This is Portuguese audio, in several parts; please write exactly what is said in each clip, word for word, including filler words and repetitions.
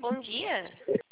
bom dia.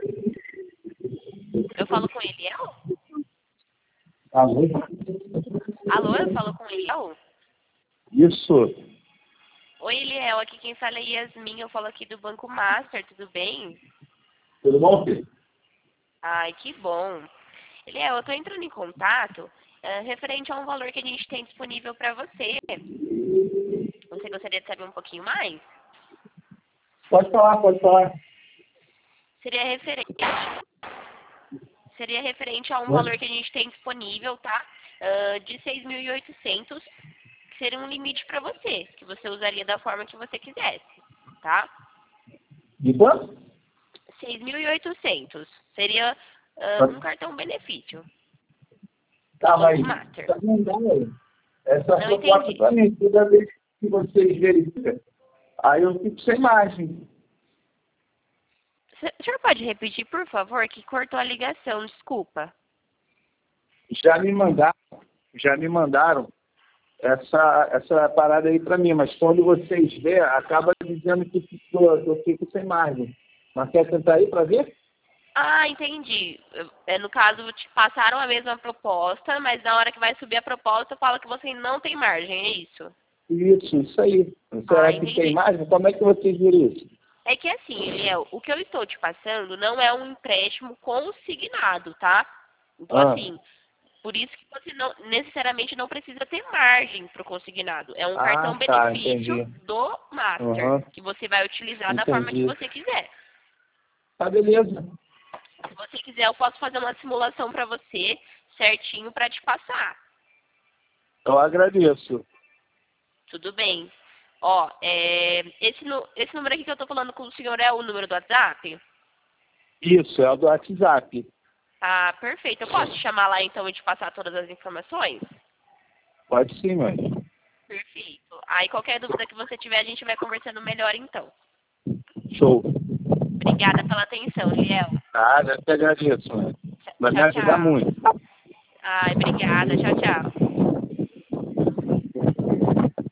Eu falo com Eliel? Alô? Alô, eu falo com Eliel? Isso. Oi, Eliel, aqui quem fala é Yasmin, eu falo aqui do Banco Master, tudo bem? Tudo bom, filho? Ai, que bom. Eliel, eu tô entrando em contato é, referente a um valor que a gente tem disponível para você. Você gostaria de saber um pouquinho mais? Pode falar, pode falar. Seria referente, seria referente a um valor que a gente tem disponível, tá? Ah, de seis mil e oitocentos, que seria um limite para você, que você usaria da forma que você quisesse, tá? De quanto? seis mil e oitocentos. Seria ah, um cartão benefício. Tá, do mas Banco Master. tá não dá, aí. Essa Não proposta entendi. para mim, toda vez que vocês verificam, aí eu fico sem margem. C- O senhor pode repetir, por favor, que cortou a ligação, desculpa. Já me mandaram, já me mandaram essa, essa parada aí para mim, mas quando vocês vê, acaba dizendo que ficou- eu fico sem margem. Mas quer tentar aí para ver? Ah, entendi. Eu- é, No caso, te passaram a mesma proposta, mas na hora que vai subir a proposta, fala que você não tem margem, é isso? Isso, isso aí. Será Ah, que entendi. tem margem? Como é que vocês viram isso? É que assim, Eliel, o que eu estou te passando não é um empréstimo consignado, tá? Então, Ah, assim, por isso que você não necessariamente não precisa ter margem para o consignado. É um ah cartão tá, benefício entendi. do Master, Aham, que você vai utilizar da forma que entendi. você quiser. Tá, beleza. Se você quiser, eu posso fazer uma simulação para você certinho para te passar. Eu agradeço. Tudo bem. Ó, é, esse, nu- esse número aqui que eu tô falando com o senhor é o número do WhatsApp? Isso, é o do WhatsApp. Ah, perfeito. Eu posso te chamar lá então e te passar todas as informações? Pode sim, mãe. Perfeito. Aí qualquer dúvida que você tiver, a gente vai conversando melhor então. Show. Obrigada pela atenção, Liel. Ah, eu te agradeço, mãe. Vai me Tchau, ajudar tchau. muito. Ai, obrigada. Tchau, tchau.